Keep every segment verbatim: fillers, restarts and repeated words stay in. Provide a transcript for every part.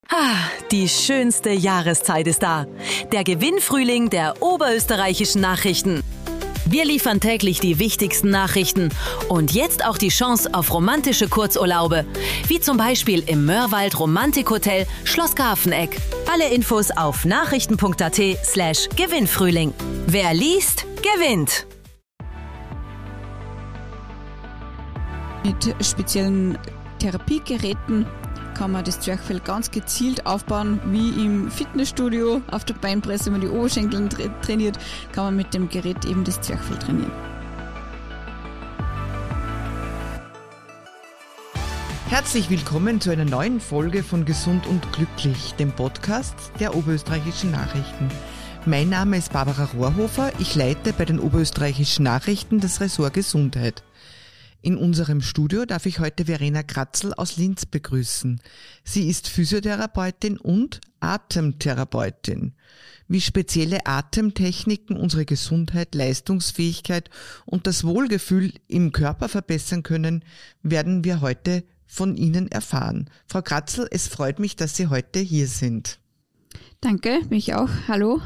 Ah, die schönste Jahreszeit ist da. Der Gewinnfrühling der Oberösterreichischen Nachrichten. Wir liefern täglich die wichtigsten Nachrichten und jetzt auch die Chance auf romantische Kurzurlaube. Wie zum Beispiel im Mörwald Romantikhotel Schloss Grafeneck. Alle Infos auf nachrichten.at slash Gewinnfrühling. Wer liest, gewinnt. Mit speziellen Therapiegeräten kann man das Zwerchfell ganz gezielt aufbauen, wie im Fitnessstudio auf der Beinpresse, wenn man die Oberschenkel tra- trainiert, kann man mit dem Gerät eben das Zwerchfell trainieren. Herzlich willkommen zu einer neuen Folge von Gesund und Glücklich, dem Podcast der Oberösterreichischen Nachrichten. Mein Name ist Barbara Rohrhofer, ich leite bei den Oberösterreichischen Nachrichten das Ressort Gesundheit. In unserem Studio darf ich heute Verena Kratzl aus Linz begrüßen. Sie ist Physiotherapeutin und Atemtherapeutin. Wie spezielle Atemtechniken unsere Gesundheit, Leistungsfähigkeit und das Wohlgefühl im Körper verbessern können, werden wir heute von Ihnen erfahren. Frau Kratzl, es freut mich, dass Sie heute hier sind. Danke, mich auch. Hallo.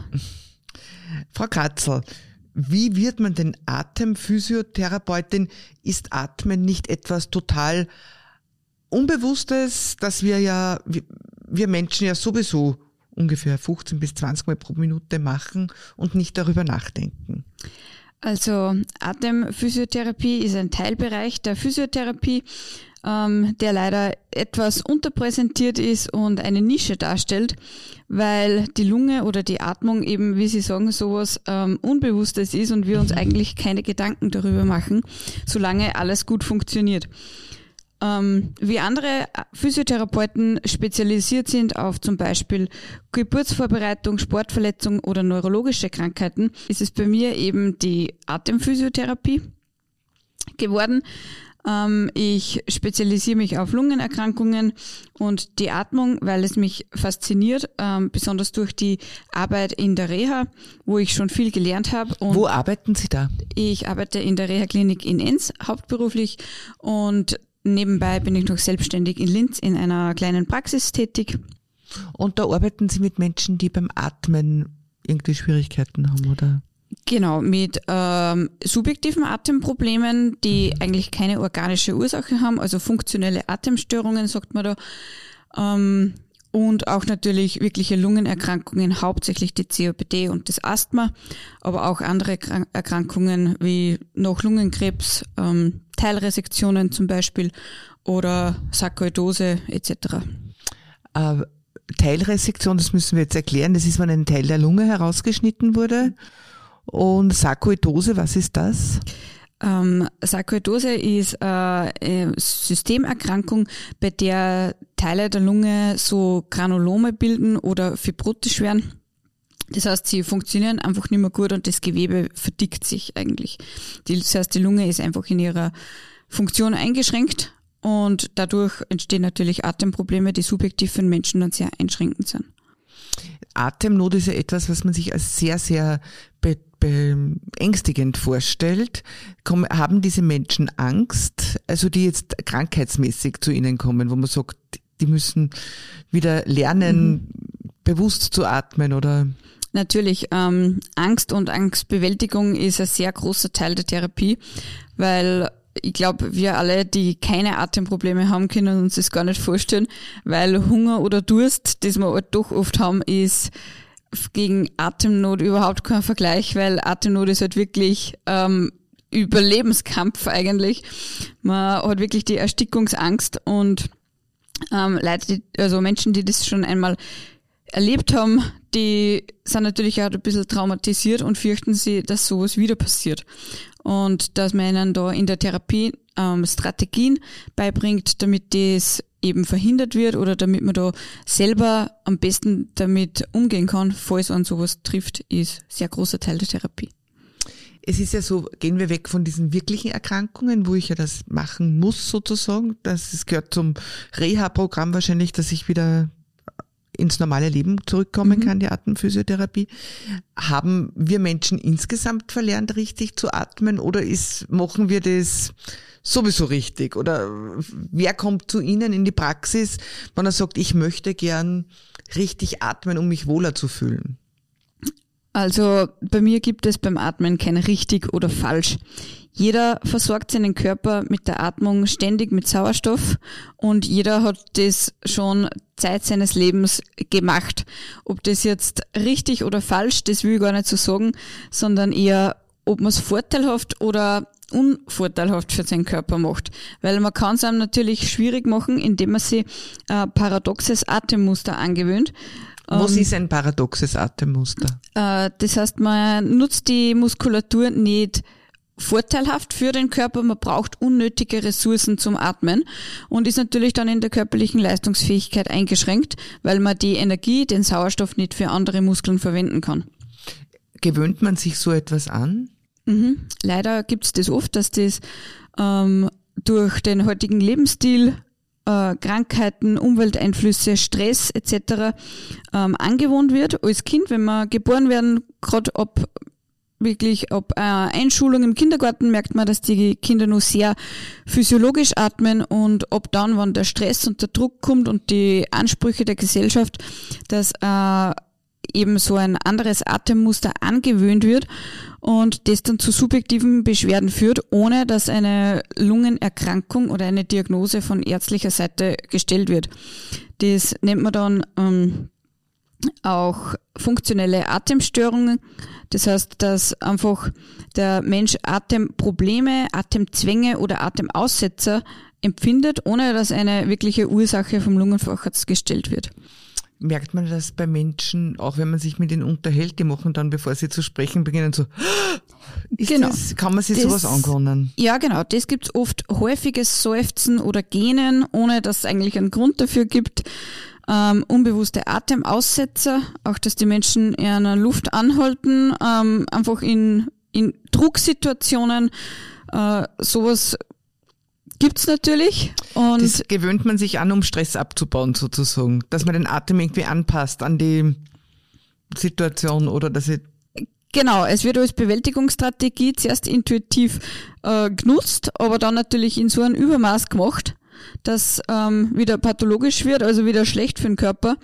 Frau Kratzl, wie wird man denn Atemphysiotherapeutin? Ist Atmen nicht etwas total Unbewusstes, dass wir ja, wir Menschen ja sowieso ungefähr fünfzehn bis zwanzig Mal pro Minute machen und nicht darüber nachdenken? Also Atemphysiotherapie ist ein Teilbereich der Physiotherapie, ähm, der leider etwas unterpräsentiert ist und eine Nische darstellt, weil die Lunge oder die Atmung eben, wie Sie sagen, sowas ähm, Unbewusstes ist und wir uns eigentlich keine Gedanken darüber machen, solange alles gut funktioniert. Ähm, wie andere Physiotherapeuten spezialisiert sind auf zum Beispiel Geburtsvorbereitung, Sportverletzung oder neurologische Krankheiten, ist es bei mir eben die Atemphysiotherapie geworden. Ähm, ich spezialisiere mich auf Lungenerkrankungen und die Atmung, weil es mich fasziniert, ähm, besonders durch die Arbeit in der Reha, wo ich schon viel gelernt habe. Und wo arbeiten Sie da? Ich arbeite in der Reha-Klinik in Enns hauptberuflich und nebenbei bin ich noch selbstständig in Linz in einer kleinen Praxis tätig. Und da arbeiten Sie mit Menschen, die beim Atmen irgendwie Schwierigkeiten haben, oder? Genau, mit ähm, subjektiven Atemproblemen, die eigentlich keine organische Ursache haben, also funktionelle Atemstörungen, sagt man da. Ähm, und auch natürlich wirkliche Lungenerkrankungen, hauptsächlich die C O P D und das Asthma, aber auch andere Krank- Erkrankungen wie noch Lungenkrebs, ähm, Teilresektionen zum Beispiel oder Sarkoidose et cetera. Äh, Teilresektion, das müssen wir jetzt erklären, das ist, wenn ein Teil der Lunge herausgeschnitten wurde. Und Sarkoidose, was ist das? Ähm, Sarkoidose ist äh, eine Systemerkrankung, bei der Teile der Lunge so Granulome bilden oder fibrotisch werden. Das heißt, sie funktionieren einfach nicht mehr gut und das Gewebe verdickt sich eigentlich. Die, das heißt, die Lunge ist einfach in ihrer Funktion eingeschränkt und dadurch entstehen natürlich Atemprobleme, die subjektiv für den Menschen dann sehr einschränkend sind. Atemnot ist ja etwas, was man sich als sehr, sehr be- beängstigend vorstellt. Kommen, haben diese Menschen Angst, also die jetzt krankheitsmäßig zu Ihnen kommen, wo man sagt, die müssen wieder lernen, mhm. bewusst zu atmen, oder? Natürlich, ähm, Angst und Angstbewältigung ist ein sehr großer Teil der Therapie, weil ich glaube, wir alle, die keine Atemprobleme haben, können uns das gar nicht vorstellen, weil Hunger oder Durst, das wir halt doch oft haben, ist gegen Atemnot überhaupt kein Vergleich, weil Atemnot ist halt wirklich ähm, Überlebenskampf eigentlich. Man hat wirklich die Erstickungsangst und ähm, Leute, die, also Menschen, die das schon einmal erlebt haben, die sind natürlich auch ein bisschen traumatisiert und fürchten sie, dass sowas wieder passiert. Und dass man ihnen da in der Therapie ähm, Strategien beibringt, damit das eben verhindert wird oder damit man da selber am besten damit umgehen kann, falls man sowas trifft, ist ein sehr großer Teil der Therapie. Es ist ja so, gehen wir weg von diesen wirklichen Erkrankungen, wo ich ja das machen muss sozusagen. Das, das gehört zum Reha-Programm wahrscheinlich, dass ich wieder ins normale Leben zurückkommen Mhm. kann, die Atemphysiotherapie. Haben wir Menschen insgesamt verlernt, richtig zu atmen oder ist, machen wir das sowieso richtig? Oder wer kommt zu Ihnen in die Praxis, wenn er sagt, ich möchte gern richtig atmen, um mich wohler zu fühlen? Also bei mir gibt es beim Atmen kein richtig oder falsch. Jeder versorgt seinen Körper mit der Atmung ständig mit Sauerstoff und jeder hat das schon Zeit seines Lebens gemacht. Ob das jetzt richtig oder falsch, das will ich gar nicht so sagen, sondern eher, ob man es vorteilhaft oder unvorteilhaft für seinen Körper macht. Weil man kann es einem natürlich schwierig machen, indem man sich ein paradoxes Atemmuster angewöhnt. Was Ähm, ist ein paradoxes Atemmuster? Äh, das heißt, man nutzt die Muskulatur nicht vorteilhaft für den Körper, man braucht unnötige Ressourcen zum Atmen und ist natürlich dann in der körperlichen Leistungsfähigkeit eingeschränkt, weil man die Energie, den Sauerstoff nicht für andere Muskeln verwenden kann. Gewöhnt man sich so etwas an? Mhm. Leider gibt es das oft, dass das ähm, durch den heutigen Lebensstil, äh, Krankheiten, Umwelteinflüsse, Stress et cetera ähm, angewohnt wird. Als Kind, wenn wir geboren werden, gerade ab wirklich ab äh, Einschulung im Kindergarten merkt man, dass die Kinder nur sehr physiologisch atmen und ab dann, wenn der Stress und der Druck kommt und die Ansprüche der Gesellschaft, dass äh, eben so ein anderes Atemmuster angewöhnt wird und das dann zu subjektiven Beschwerden führt, ohne dass eine Lungenerkrankung oder eine Diagnose von ärztlicher Seite gestellt wird. Das nennt man dann ähm, auch funktionelle Atemstörungen. Das heißt, dass einfach der Mensch Atemprobleme, Atemzwänge oder Atemaussetzer empfindet, ohne dass eine wirkliche Ursache vom Lungenfacharzt gestellt wird. Merkt man das bei Menschen, auch wenn man sich mit ihnen unterhält, die machen dann, bevor sie zu sprechen beginnen, so, ist Genau. das, kann man sich Das- sowas angewöhnen? Ja, genau. Das gibt's oft häufiges Seufzen oder Gähnen, ohne dass es eigentlich einen Grund dafür gibt. Ähm, unbewusste Atemaussetzer, auch dass die Menschen in einer Luft anhalten, ähm, einfach in, in Drucksituationen, äh, sowas gibt's natürlich. Und Das gewöhnt man sich an, um Stress abzubauen sozusagen, dass man den Atem irgendwie anpasst an die Situation oder dass ich, genau, es wird als Bewältigungsstrategie zuerst intuitiv äh, genutzt, aber dann natürlich in so einem Übermaß gemacht, dass ähm, wieder pathologisch wird, also wieder schlecht für den Körper.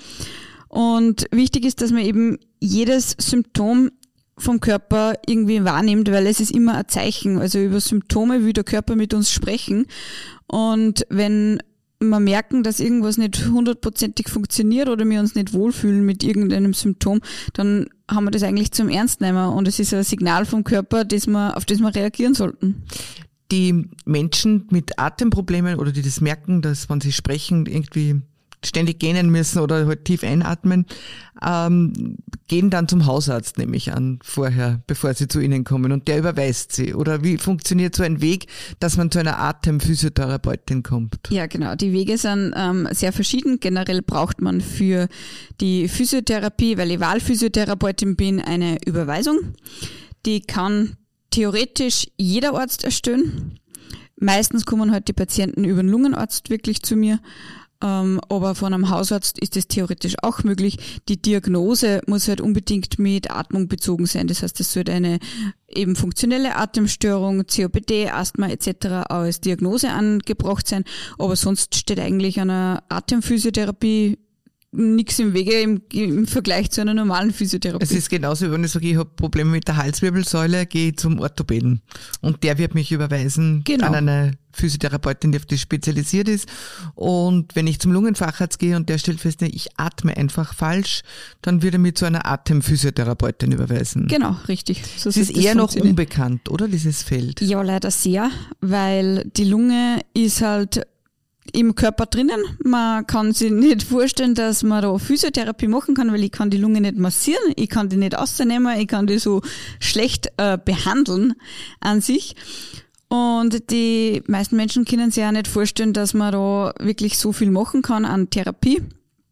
Und wichtig ist, dass man eben jedes Symptom vom Körper irgendwie wahrnimmt, weil es ist immer ein Zeichen. Also über Symptome will der Körper mit uns sprechen. Und wenn wir merken, dass irgendwas nicht hundertprozentig funktioniert oder wir uns nicht wohlfühlen mit irgendeinem Symptom, dann haben wir das eigentlich zum Ernst nehmen. Und es ist ein Signal vom Körper, das wir, auf das wir reagieren sollten. die Menschen mit Atemproblemen oder die das merken, dass wenn sie sprechen, irgendwie ständig gähnen müssen oder halt tief einatmen, ähm, gehen dann zum Hausarzt, nehme ich an, vorher, bevor sie zu Ihnen kommen und der überweist sie. Oder wie funktioniert so ein Weg, dass man zu einer Atemphysiotherapeutin kommt? Ja, genau. Die Wege sind ähm, sehr verschieden. Generell braucht man für die Physiotherapie, weil ich Wahlphysiotherapeutin bin, eine Überweisung. Die kann theoretisch jeder Arzt erstellen. Meistens kommen halt die Patienten über den Lungenarzt wirklich zu mir. Ähm, aber von einem Hausarzt ist es theoretisch auch möglich. Die Diagnose muss halt unbedingt mit Atmung bezogen sein. Das heißt, es sollte eine eben funktionelle Atemstörung, C O P D, Asthma et cetera als Diagnose angebracht sein. Aber sonst steht eigentlich einer Atemphysiotherapie nichts im Wege im, im Vergleich zu einer normalen Physiotherapie. Es ist genauso, wie wenn ich sage, ich habe Probleme mit der Halswirbelsäule, gehe ich zum Orthopäden und der wird mich überweisen Genau. an eine Physiotherapeutin, die auf das spezialisiert ist. Und wenn ich zum Lungenfacharzt gehe und der stellt fest, ich atme einfach falsch, dann wird er mich zu einer Atemphysiotherapeutin überweisen. Genau, richtig. So Es ist das eher noch funktioniert. unbekannt, oder, dieses Feld? Ja, leider sehr, weil die Lunge ist halt im Körper drinnen. Man kann sich nicht vorstellen, dass man da Physiotherapie machen kann, weil ich kann die Lunge nicht massieren, ich kann die nicht rausnehmen, ich kann die so schlecht äh, behandeln an sich. Und die meisten Menschen können sich auch nicht vorstellen, dass man da wirklich so viel machen kann an Therapie.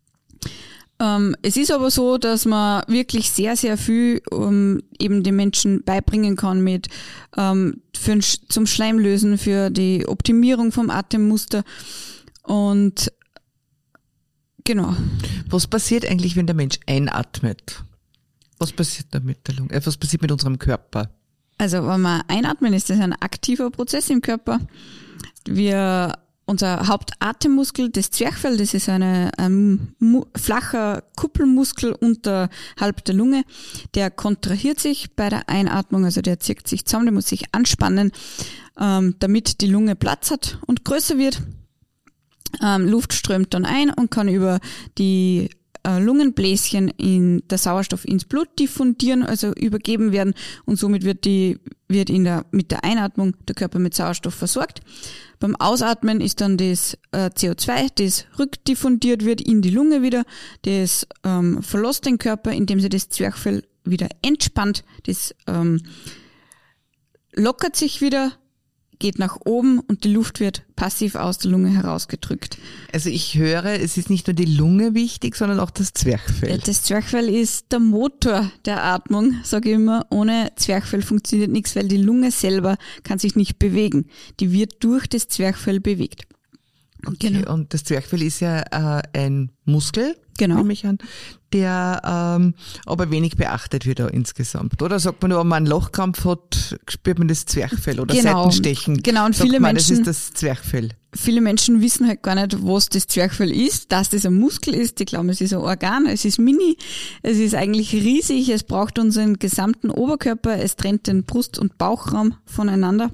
Ähm, es ist aber so, dass man wirklich sehr, sehr viel um, eben den Menschen beibringen kann mit ähm, für ein, zum Schleimlösen, für die Optimierung vom Atemmuster. Und Genau. Was passiert eigentlich, wenn der Mensch einatmet? Was passiert da mit der Lunge? Was passiert mit unserem Körper? Also wenn wir einatmen, ist das ein aktiver Prozess im Körper. Wir, unser Hauptatemmuskel, das Zwerchfell, das ist eine, ein mu- flacher Kuppelmuskel unterhalb der Lunge, der kontrahiert sich bei der Einatmung, also der zieht sich zusammen, der muss sich anspannen, ähm, damit die Lunge Platz hat und größer wird. Ähm, Luft strömt dann ein und kann über die äh, Lungenbläschen in der Sauerstoff ins Blut diffundieren, also übergeben werden, und somit wird die wird in der mit der Einatmung der Körper mit Sauerstoff versorgt. Beim Ausatmen ist dann das äh, C O zwei, das rückdiffundiert wird in die Lunge wieder, das ähm, verlässt den Körper, indem sich das Zwerchfell wieder entspannt, das ähm, lockert sich wieder, geht nach oben und die Luft wird passiv aus der Lunge herausgedrückt. Also ich höre, es ist nicht nur die Lunge wichtig, sondern auch das Zwerchfell. Das Zwerchfell ist der Motor der Atmung, sage ich immer. Ohne Zwerchfell funktioniert nichts, weil die Lunge selber kann sich nicht bewegen. Die wird durch das Zwerchfell bewegt. Okay, Genau. und das Zwerchfell ist ja äh, ein Muskel, Genau. nehme ich an, der ähm, aber wenig beachtet wird auch insgesamt. Oder sagt man nur, wenn man einen Lochkrampf hat, spürt man das Zwerchfell oder Genau. Seitenstechen. Genau, und sagt viele man, Menschen- das ist das Zwerchfell. Viele Menschen wissen halt gar nicht, was das Zwerchfell ist, dass das ein Muskel ist. Die glauben, es ist ein Organ, es ist mini, es ist eigentlich riesig, es braucht unseren gesamten Oberkörper, es trennt den Brust- und Bauchraum voneinander.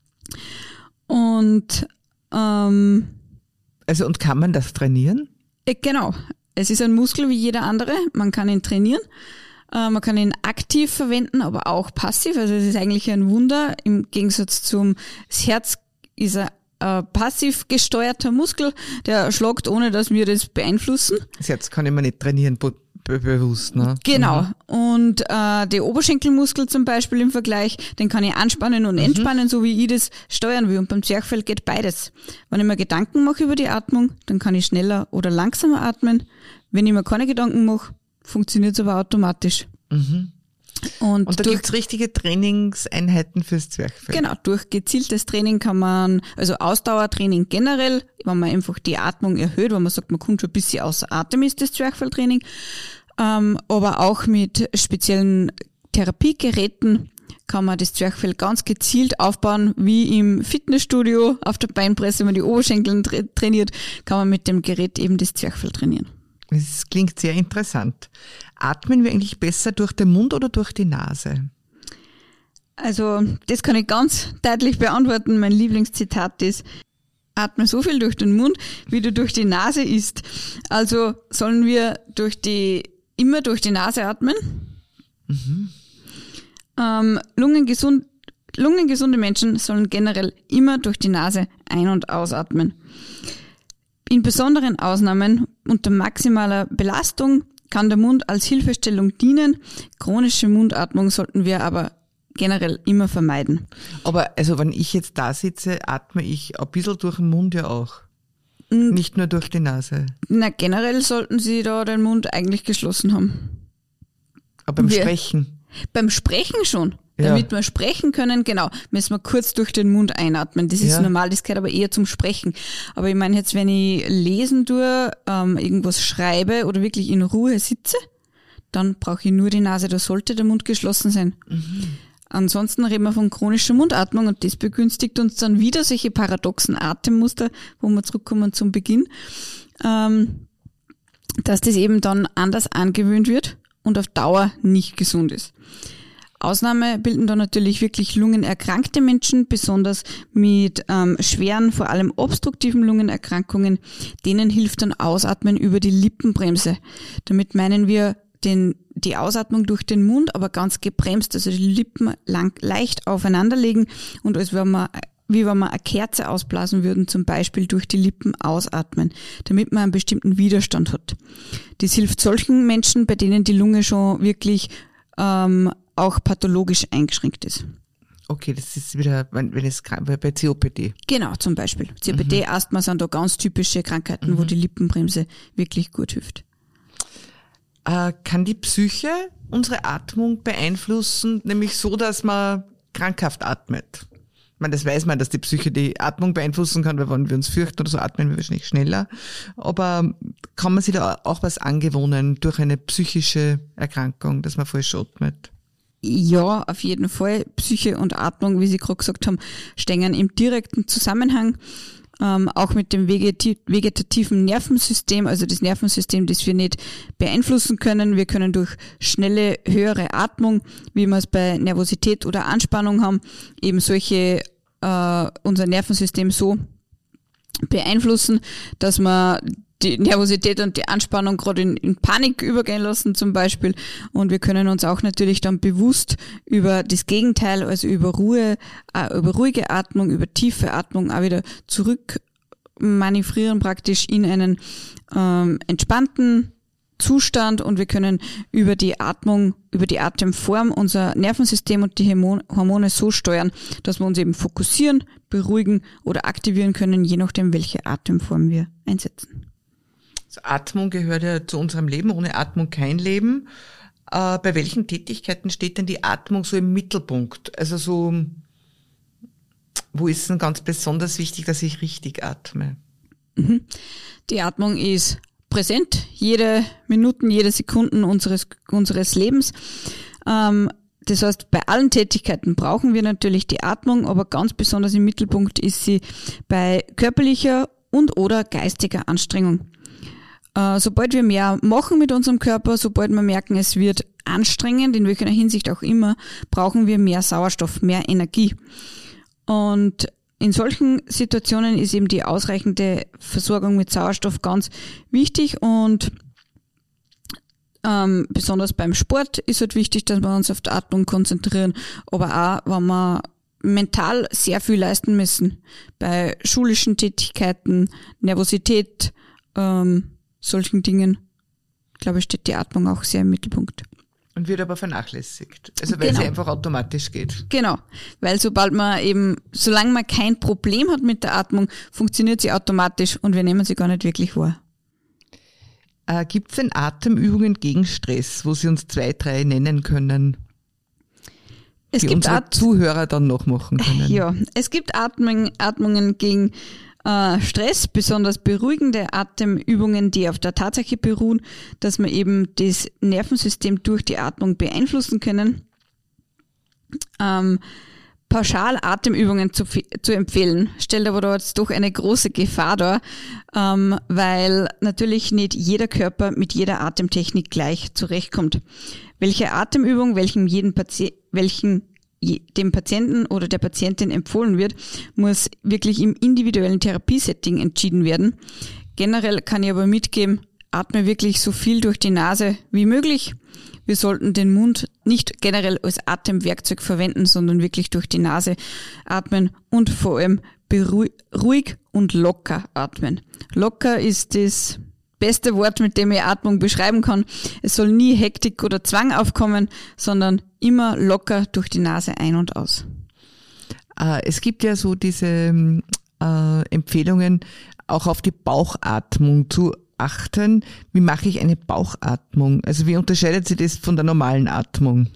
Und ähm, Also und kann man das trainieren? äh, genau, es ist ein Muskel wie jeder andere, man kann ihn trainieren. Äh, Man kann ihn aktiv verwenden, aber auch passiv. Also es ist eigentlich ein Wunder. Im Gegensatz zum das Herz ist er ein passiv gesteuerter Muskel, der schlagt, ohne dass wir das beeinflussen. Das Herz kann ich mir nicht trainieren, be be bewusst. Ne? Genau. Mhm. Und äh, der Oberschenkelmuskel zum Beispiel im Vergleich, den kann ich anspannen und entspannen, so wie ich das steuern will. Und beim Zwerchfell geht beides. Wenn ich mir Gedanken mache über die Atmung, dann kann ich schneller oder langsamer atmen. Wenn ich mir keine Gedanken mache, funktioniert es aber automatisch. Mhm. Und, Und da durch, gibt's richtige Trainingseinheiten fürs Zwerchfell. genau, durch gezieltes Training kann man, also Ausdauertraining generell, wenn man einfach die Atmung erhöht, wenn man sagt, man kommt schon ein bisschen außer Atem, ist das Zwerchfelltraining, ähm, aber auch mit speziellen Therapiegeräten kann man das Zwerchfell ganz gezielt aufbauen, wie im Fitnessstudio auf der Beinpresse, wenn man die Oberschenkel tra trainiert, kann man mit dem Gerät eben das Zwerchfell trainieren. Das klingt sehr interessant. Atmen wir eigentlich besser durch den Mund oder durch die Nase? Also, das kann ich ganz deutlich beantworten. Mein Lieblingszitat ist, atme so viel durch den Mund, wie du durch die Nase isst. Also sollen wir durch die, immer durch die Nase atmen. Mhm. Ähm, lungengesund, lungengesunde Menschen sollen generell immer durch die Nase ein- und ausatmen. In besonderen Ausnahmen unter maximaler Belastung kann der Mund als Hilfestellung dienen. Chronische Mundatmung sollten wir aber generell immer vermeiden. Aber also wenn ich jetzt da sitze, atme ich ein bisschen durch den Mund ja auch. Mhm. Nicht nur durch die Nase. Na, generell sollten Sie da den Mund eigentlich geschlossen haben. Aber beim wir, Sprechen? Beim Sprechen schon. Ja. Damit wir sprechen können, genau, müssen wir kurz durch den Mund einatmen. Das ist Ja. normal, das gehört aber eher zum Sprechen. Aber ich meine jetzt, wenn ich lesen tue, ähm, irgendwas schreibe oder wirklich in Ruhe sitze, dann brauche ich nur die Nase, da sollte der Mund geschlossen sein. Mhm. Ansonsten reden wir von chronischer Mundatmung und das begünstigt uns dann wieder solche paradoxen Atemmuster, wo wir zurückkommen zum Beginn, ähm, dass das eben dann anders angewöhnt wird und auf Dauer nicht gesund ist. Ausnahme bilden da natürlich wirklich lungenerkrankte Menschen, besonders mit ähm, schweren, vor allem obstruktiven Lungenerkrankungen. Denen hilft dann Ausatmen über die Lippenbremse. Damit meinen wir den, die Ausatmung durch den Mund, aber ganz gebremst, also die Lippen lang, leicht aufeinanderlegen und als wenn man, wie wenn wir eine Kerze ausblasen würden, zum Beispiel durch die Lippen ausatmen, damit man einen bestimmten Widerstand hat. Das hilft solchen Menschen, bei denen die Lunge schon wirklich ähm, auch pathologisch eingeschränkt ist. Okay, das ist wieder, wenn, wenn es bei C O P D. Genau, zum Beispiel. C O P D, mhm. Asthma sind da ganz typische Krankheiten, mhm. wo die Lippenbremse wirklich gut hilft. Äh, kann die Psyche unsere Atmung beeinflussen, nämlich so, dass man krankhaft atmet? Ich meine, das weiß man, dass die Psyche die Atmung beeinflussen kann, weil wenn wir uns fürchten oder so, atmen wir wahrscheinlich schneller. Aber kann man sich da auch was angewohnen durch eine psychische Erkrankung, dass man falsch atmet? Ja, auf jeden Fall. Psyche und Atmung, wie Sie gerade gesagt haben, stehen im direkten Zusammenhang. Ähm, auch mit dem vegeti- vegetativen Nervensystem, also das Nervensystem, das wir nicht beeinflussen können. Wir können durch schnelle, höhere Atmung, wie wir es bei Nervosität oder Anspannung haben, eben solche, äh, unser Nervensystem so beeinflussen, dass wir die Nervosität und die Anspannung gerade in, in Panik übergehen lassen zum Beispiel. Und wir können uns auch natürlich dann bewusst über das Gegenteil, also über Ruhe, äh, über ruhige Atmung, über tiefe Atmung auch wieder zurück manövrieren praktisch in einen ähm, entspannten Zustand, und wir können über die Atmung, über die Atemform unser Nervensystem und die Hormone so steuern, dass wir uns eben fokussieren, beruhigen oder aktivieren können, je nachdem, welche Atemform wir einsetzen. Also Atmung gehört ja zu unserem Leben, ohne Atmung kein Leben. Äh, bei welchen Tätigkeiten steht denn die Atmung so im Mittelpunkt? Also so, wo ist es denn ganz besonders wichtig, dass ich richtig atme? Mhm. Die Atmung ist präsent, jede Minute, jede Sekunde unseres, unseres Lebens. Ähm, das heißt, bei allen Tätigkeiten brauchen wir natürlich die Atmung, aber ganz besonders im Mittelpunkt ist sie bei körperlicher und oder geistiger Anstrengung. Äh, sobald wir mehr machen mit unserem Körper, sobald wir merken, es wird anstrengend, in welcher Hinsicht auch immer, brauchen wir mehr Sauerstoff, mehr Energie. Und in solchen Situationen ist eben die ausreichende Versorgung mit Sauerstoff ganz wichtig, und ähm, besonders beim Sport ist halt wichtig, dass wir uns auf die Atmung konzentrieren, aber auch, wenn wir mental sehr viel leisten müssen, bei schulischen Tätigkeiten, Nervosität, ähm, solchen Dingen, glaube ich, steht die Atmung auch sehr im Mittelpunkt. Und wird aber vernachlässigt. Also weil Genau. sie einfach automatisch geht. Genau, weil sobald man eben, solange man kein Problem hat mit der Atmung, funktioniert sie automatisch und wir nehmen sie gar nicht wirklich wahr. Äh, Gibt es denn Atemübungen gegen Stress, wo Sie uns zwei, drei nennen können, Es die gibt unsere At- Zuhörer dann noch machen können? Ja, es gibt Atmung, Atmungen gegen äh, Stress, besonders beruhigende Atemübungen, die auf der Tatsache beruhen, dass wir eben das Nervensystem durch die Atmung beeinflussen können. Ähm, pauschal Atemübungen zu, zu empfehlen, stellt aber da jetzt doch eine große Gefahr dar, ähm, weil natürlich nicht jeder Körper mit jeder Atemtechnik gleich zurechtkommt. Welche Atemübung, welchem jeden Pati- welchen dem Patienten oder der Patientin empfohlen wird, muss wirklich im individuellen Therapiesetting entschieden werden. Generell kann ich aber mitgeben, atme wirklich so viel durch die Nase wie möglich. Wir sollten den Mund nicht generell als Atemwerkzeug verwenden, sondern wirklich durch die Nase atmen und vor allem beruhig, ruhig und locker atmen. Locker ist das beste Wort, mit dem ich Atmung beschreiben kann. Es soll nie Hektik oder Zwang aufkommen, sondern immer locker durch die Nase ein und aus. Äh, es gibt ja so diese äh, Empfehlungen, auch auf die Bauchatmung zu achten. Wie mache ich eine Bauchatmung? Also wie unterscheidet sich das von der normalen Atmung?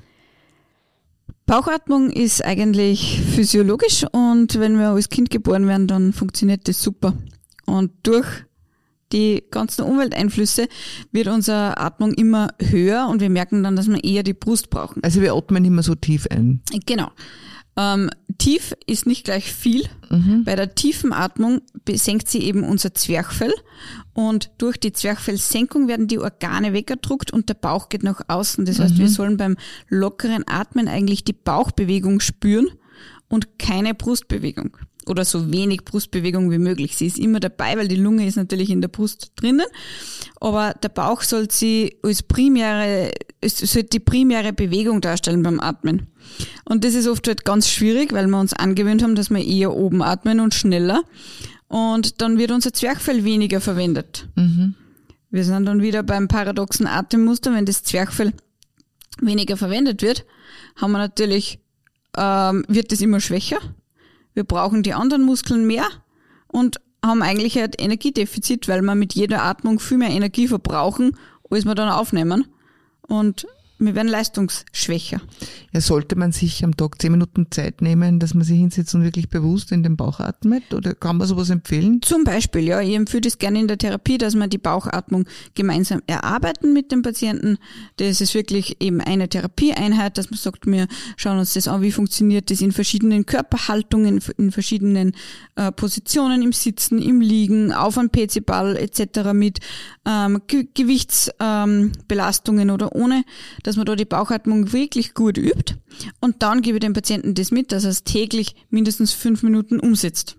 Bauchatmung ist eigentlich physiologisch, und wenn wir als Kind geboren werden, dann funktioniert das super. Und durch die ganzen Umwelteinflüsse wird unsere Atmung immer höher und wir merken dann, dass wir eher die Brust brauchen. Also wir atmen immer so tief ein. Genau. Ähm, tief ist nicht gleich viel. Mhm. Bei der tiefen Atmung senkt sie eben unser Zwerchfell, und durch die Zwerchfellsenkung werden die Organe weggedruckt und der Bauch geht nach außen. Das heißt, mhm. wir sollen beim lockeren Atmen eigentlich die Bauchbewegung spüren und keine Brustbewegung. Oder so wenig Brustbewegung wie möglich. Sie ist immer dabei, weil die Lunge ist natürlich in der Brust drinnen. Aber der Bauch soll sie als primäre, es soll die primäre Bewegung darstellen beim Atmen. Und das ist oft halt ganz schwierig, weil wir uns angewöhnt haben, dass wir eher oben atmen und schneller. Und dann wird unser Zwerchfell weniger verwendet. Mhm. Wir sind dann wieder beim paradoxen Atemmuster. Wenn das Zwerchfell weniger verwendet wird, haben wir natürlich, ähm, wird das immer schwächer. Wir brauchen die anderen Muskeln mehr und haben eigentlich ein Energiedefizit, weil wir mit jeder Atmung viel mehr Energie verbrauchen, als wir dann aufnehmen. Und wir werden leistungsschwächer. Ja, sollte man sich am Tag zehn Minuten Zeit nehmen, dass man sich hinsetzt und wirklich bewusst in den Bauch atmet? Oder kann man sowas empfehlen? Zum Beispiel, ja. Ich empfehle das gerne in der Therapie, dass wir die Bauchatmung gemeinsam erarbeiten mit dem Patienten. Das ist wirklich eben eine Therapieeinheit, dass man sagt, wir schauen uns das an, wie funktioniert das in verschiedenen Körperhaltungen, in verschiedenen äh, Positionen, im Sitzen, im Liegen, auf einem P C-Ball et cetera mit ähm, Ge- Gewichtsbelastungen ähm, oder ohne, dass man da die Bauchatmung wirklich gut übt. Und dann gebe ich dem Patienten das mit, dass er es täglich mindestens fünf Minuten umsetzt.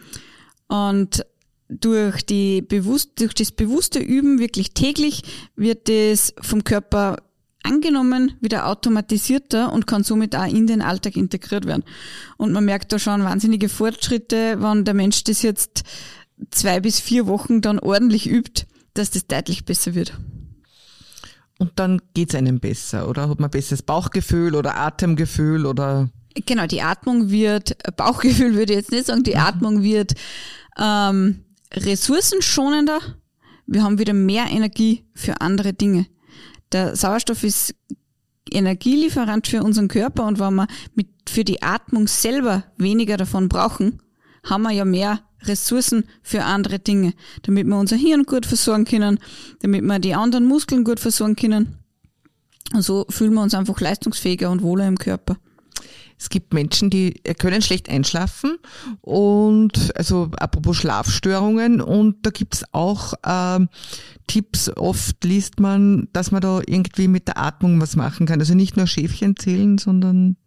Und durch die bewusst, durch das bewusste Üben wirklich täglich wird das vom Körper angenommen, wieder automatisierter und kann somit auch in den Alltag integriert werden. Und man merkt da schon wahnsinnige Fortschritte, wenn der Mensch das jetzt zwei bis vier Wochen dann ordentlich übt, dass das deutlich besser wird. Und dann geht's einem besser, oder? Hat man besseres Bauchgefühl oder Atemgefühl oder? Genau, die Atmung wird, Bauchgefühl würde ich jetzt nicht sagen, die Atmung wird ähm, ressourcenschonender. Wir haben wieder mehr Energie für andere Dinge. Der Sauerstoff ist Energielieferant für unseren Körper und wenn wir mit, für die Atmung selber weniger davon brauchen, haben wir ja mehr Ressourcen für andere Dinge, damit wir unser Hirn gut versorgen können, damit wir die anderen Muskeln gut versorgen können. Und so fühlen wir uns einfach leistungsfähiger und wohler im Körper. Es gibt Menschen, die können schlecht einschlafen und also apropos Schlafstörungen und da gibt's auch ähm, Tipps, oft liest man, dass man da irgendwie mit der Atmung was machen kann. Also nicht nur Schäfchen zählen, sondern...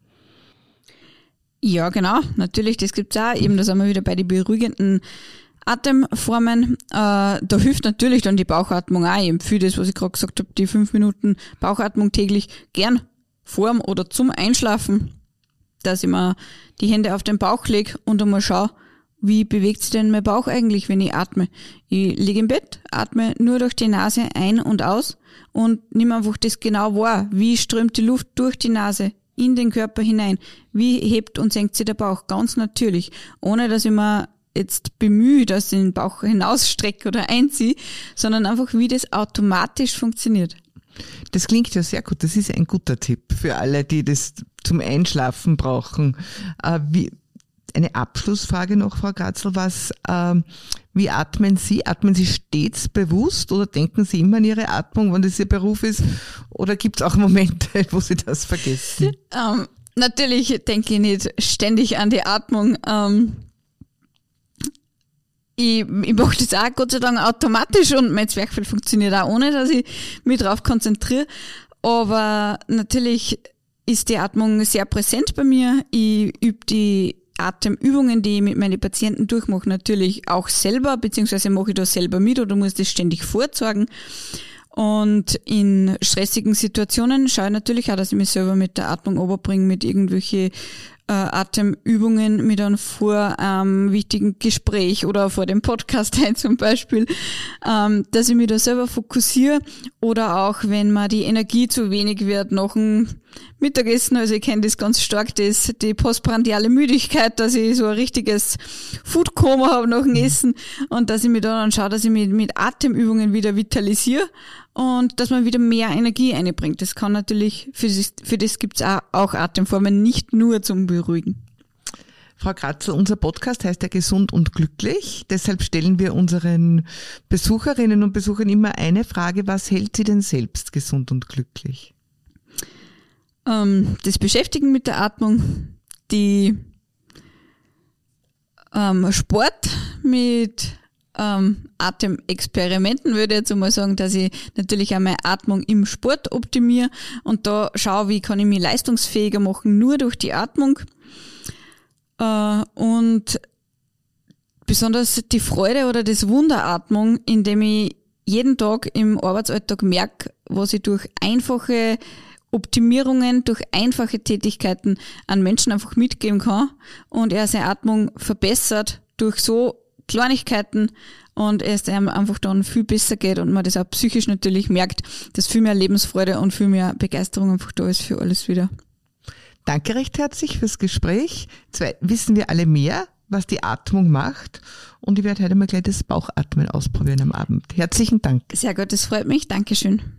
Ja, genau, natürlich, das gibt's auch. Eben, da sind wir wieder bei den beruhigenden Atemformen. Äh, da hilft natürlich dann die Bauchatmung auch. Ich empfehle das, was ich gerade gesagt habe, die fünf Minuten Bauchatmung täglich gern vorm oder zum Einschlafen, dass ich mir die Hände auf den Bauch lege und einmal schaue, wie bewegt sich denn mein Bauch eigentlich, wenn ich atme. Ich liege im Bett, atme nur durch die Nase ein und aus und nehme einfach das genau wahr. Wie strömt die Luft durch die Nase in den Körper hinein? Wie hebt und senkt sich der Bauch? Ganz natürlich. Ohne, dass ich mir jetzt bemühe, dass ich den Bauch hinausstrecke oder einziehe, sondern einfach, wie das automatisch funktioniert. Das klingt ja sehr gut. Das ist ein guter Tipp für alle, die das zum Einschlafen brauchen. Äh, wie, eine Abschlussfrage noch, Frau Kratzel. Was, äh, wie atmen Sie? Atmen Sie stets bewusst oder denken Sie immer an Ihre Atmung, wenn das Ihr Beruf ist? Oder gibt es auch Momente, wo Sie das vergessen? Ähm, natürlich denke ich nicht ständig an die Atmung. Ähm, Ich, ich mache das auch Gott sei Dank automatisch und mein Zwerchfell funktioniert auch ohne, dass ich mich drauf konzentriere. Aber natürlich ist die Atmung sehr präsent bei mir. Ich übe die Atemübungen, die ich mit meinen Patienten durchmache, natürlich auch selber, beziehungsweise mache ich da selber mit oder muss das ständig vorzeigen. Und in stressigen Situationen schaue ich natürlich auch, dass ich mich selber mit der Atmung runterbringe, mit irgendwelchen äh, Atemübungen, mit einem vor ähm, wichtigen Gespräch oder vor dem Podcast ein zum Beispiel, ähm, dass ich mich da selber fokussiere oder auch, wenn mir die Energie zu wenig wird nach dem Mittagessen, also ich kenne das ganz stark, das, die postprandiale Müdigkeit, dass ich so ein richtiges Foodkoma habe nach dem Essen und dass ich mir dann schaue, dass ich mich mit Atemübungen wieder vitalisiere und dass man wieder mehr Energie einbringt. Das kann natürlich, für das, für das gibt's auch, auch Atemformen, nicht nur zum Beruhigen. Frau Kratzel, unser Podcast heißt ja Gesund und Glücklich. Deshalb stellen wir unseren Besucherinnen und Besuchern immer eine Frage: Was hält Sie denn selbst gesund und glücklich? Das Beschäftigen mit der Atmung, die ähm, Sport mit ähm, Atemexperimenten, würde ich jetzt einmal sagen, dass ich natürlich auch meine Atmung im Sport optimiere und da schaue, wie kann ich mich leistungsfähiger machen, nur durch die Atmung. Äh, und besonders die Freude oder das Wunderatmung, indem ich jeden Tag im Arbeitsalltag merke, was ich durch einfache Optimierungen, durch einfache Tätigkeiten an Menschen einfach mitgeben kann und er seine Atmung verbessert durch so Kleinigkeiten und es einem einfach dann viel besser geht und man das auch psychisch natürlich merkt, dass viel mehr Lebensfreude und viel mehr Begeisterung einfach da ist für alles wieder. Danke recht herzlich fürs Gespräch. Zwei, wissen wir alle mehr, was die Atmung macht und ich werde heute mal gleich das Bauchatmen ausprobieren am Abend. Herzlichen Dank. Sehr gut, das freut mich. Dankeschön.